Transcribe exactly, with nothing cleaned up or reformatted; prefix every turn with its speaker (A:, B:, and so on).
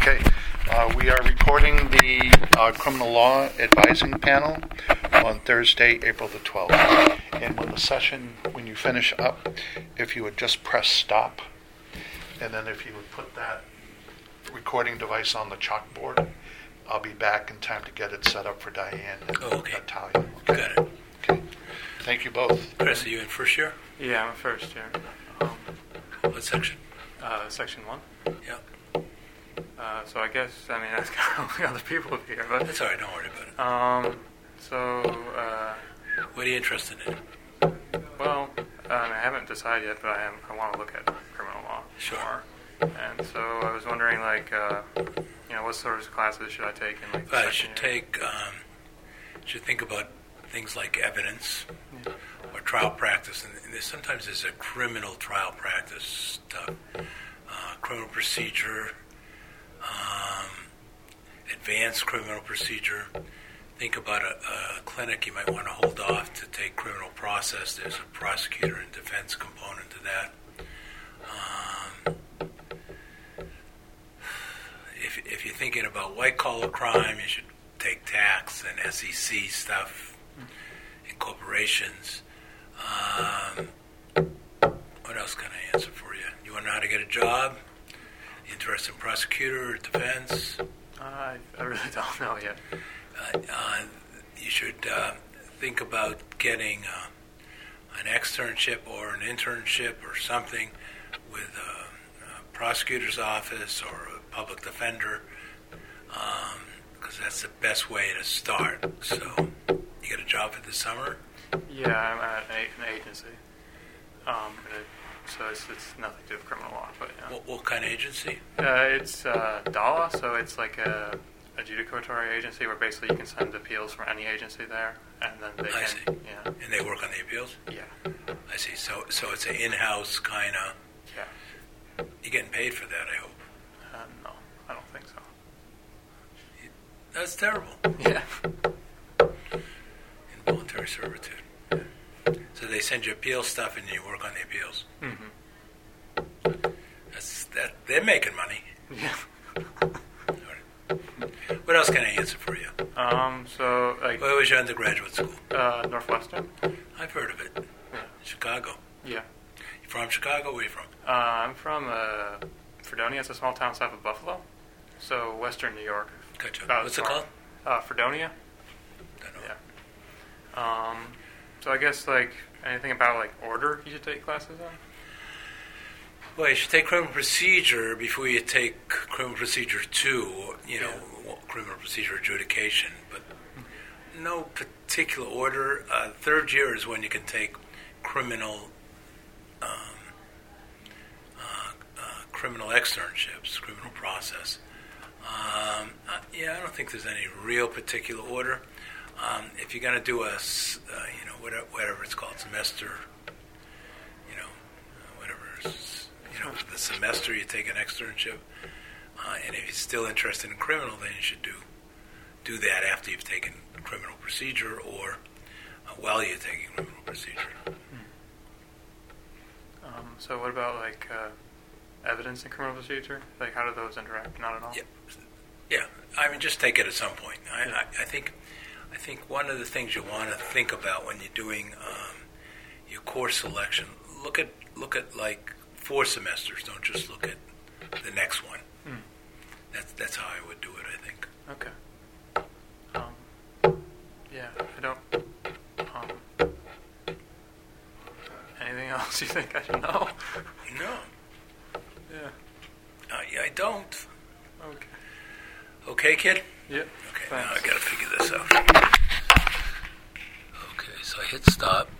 A: Okay, uh, we are recording the uh, criminal law advising panel on Thursday, April the twelfth. And when the session, when you finish up, if you would just press stop, and then if you would put that recording device on the chalkboard, I'll be back in time to get it set up for Diane and
B: oh, okay.
A: Natalia.
B: Okay. Got it.
A: Okay. Thank you both.
B: Chris, are you in first year?
C: Yeah, I'm a first year. Um,
B: what section?
C: Uh, section one.
B: Yeah.
C: Uh, so I guess, I mean, that's kind of other people here, but...
B: That's all right, don't worry about it.
C: Um, so, uh...
B: What are you interested in?
C: Well, I, mean, I haven't decided yet, but I, am, I want to look at criminal law
B: sure.
C: more. And so I was wondering, like, uh, you know, what sort of classes should I take in, like, the
B: uh,
C: second
B: you should
C: year?
B: take, um, should think about things like evidence
C: yeah.
B: or trial practice. And, and there's, sometimes there's a criminal trial practice stuff, uh, criminal procedure, um, advanced criminal procedure. Think about a, a clinic you might want to hold off to take criminal process. There's a prosecutor and defense component to that. Um, if, if you're thinking about white-collar crime, you should take tax and S E C stuff and corporations. Um, what else can I answer for you? You want to know how to get a job? Interested in prosecutor or defense?
C: Uh, I, I really don't know yet.
B: Uh, uh, you should uh, think about getting uh, an externship or an internship or something with a, a prosecutor's office or a public defender, because um, that's the best way to start. So, you get a job for the summer?
C: Yeah, I'm at an, an agency. Um, it, so it's, it's nothing to do with criminal law, but yeah.
B: What, what kind of agency?
C: Uh, it's uh, D A L A, so it's like a adjudicatory agency where basically you can send appeals from any agency there, and then they
B: I
C: can,
B: see.
C: yeah.
B: And they work on the appeals?
C: Yeah.
B: I see. So, so it's an in-house kind of.
C: Yeah.
B: You're getting paid for that, I hope.
C: Uh, no, I don't think so.
B: That's terrible.
C: Yeah.
B: Involuntary servitude. So they send you appeal stuff, and you work on the appeals.
C: Mm-hmm.
B: That's that. They're making money.
C: Yeah.
B: What else can I answer for you?
C: Um. So, like,
B: Where was your undergraduate school?
C: uh, Northwestern.
B: I've heard of it.
C: Yeah.
B: Chicago.
C: Yeah.
B: You from Chicago? Where are you from?
C: Uh, I'm from uh, Fredonia. It's a small town south of Buffalo, so Western New York.
B: Gotcha.
C: About
B: What's
C: as
B: it
C: far-
B: called?
C: Uh, Fredonia.
B: Don't know.
C: Yeah. Um. So I guess like anything about like order you should take classes on.
B: Well, you should take criminal procedure before you take criminal procedure two, you know,
C: Yeah.
B: criminal procedure adjudication, but no particular order. Uh, third year is when you can take criminal um, uh, uh, criminal externships, criminal process. Um, uh, yeah, I don't think there's any real particular order. Um, if you're going to do a, s- uh, you know, whatever, whatever it's called, semester, you know, uh, whatever, s- you know, the semester you take an externship, uh, and if you're still interested in criminal, then you should do do that after you've taken criminal procedure or uh, while you're taking criminal procedure.
C: Um. So what about like uh, evidence and criminal procedure? Like how do those interact? Not at all.
B: Yeah, yeah. I mean, just take it at some point. I,
C: Yeah.
B: I, I think, I think one of the things you want to think about when you're doing um, your course selection, look at look at like four semesters. Don't just look at the next one.
C: Mm.
B: That's that's how I would do it. I think.
C: Okay. Um. Yeah. I don't. Um. Anything else you think I should know?
B: No,
C: Yeah.
B: I, I don't.
C: Okay.
B: Okay, kid.
C: Yeah.
B: Okay,
C: Thanks.
B: now I gotta figure this out. Okay, so I hit stop.